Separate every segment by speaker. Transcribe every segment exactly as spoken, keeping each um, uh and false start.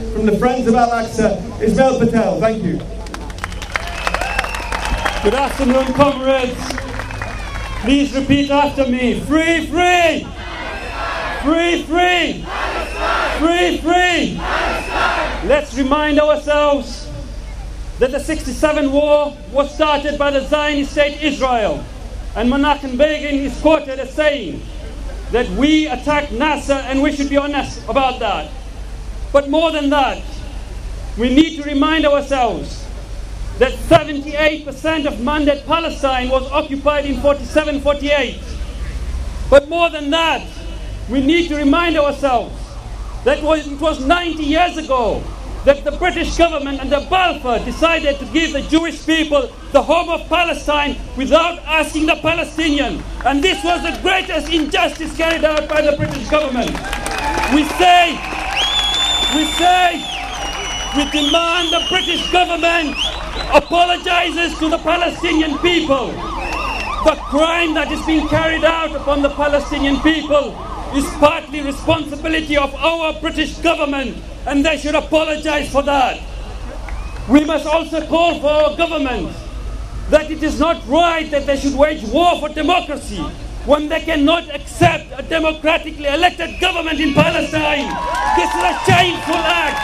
Speaker 1: from the Friends of Al-Aqsa, Ismail Patel. Thank you.
Speaker 2: Good afternoon, comrades. Please repeat after me. Free, free! Free, free! Free, free! Let's remind ourselves that the sixty-seven war was started by the Zionist state Israel. And Menachem Begin is quoted as saying that we attacked Nasser and we should be honest about that. But more than that, we need to remind ourselves that seventy-eight percent of Mandate Palestine was occupied in forty-seven forty-eight. But more than that, we need to remind ourselves that it was ninety years ago that the British government under Balfour decided to give the Jewish people the home of Palestine without asking the Palestinians. And this was the greatest injustice carried out by the British government. We say, we say, we demand the British government apologizes to the Palestinian people. The crime that is being carried out upon the Palestinian people is partly responsibility of our British government, and they should apologize for that. We must also call for our government that it is not right that they should wage war for democracy when they cannot accept a democratically elected government in Palestine. This is a shameful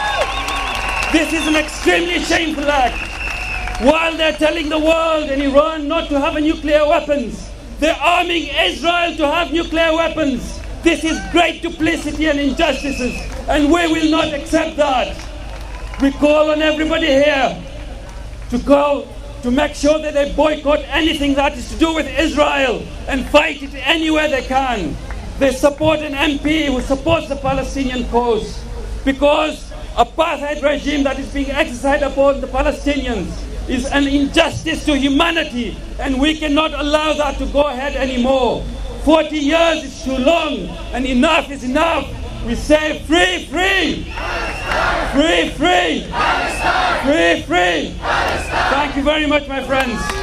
Speaker 2: act. This is an extremely shameful act. While they're telling the world and Iran not to have a nuclear weapons, they're arming Israel to have nuclear weapons. This is great duplicity and injustices, and we will not accept that. We call on everybody here to go to make sure that they boycott anything that is to do with Israel and fight it anywhere they can. They support an M P who supports the Palestinian cause, because apartheid regime that is being exercised upon the Palestinians is an injustice to humanity, and we cannot allow that to go ahead anymore. forty years is too long, and enough is enough. We say free, free! Palestine! Free, free! Palestine! Free, free! Palestine! Thank you very much, my friends.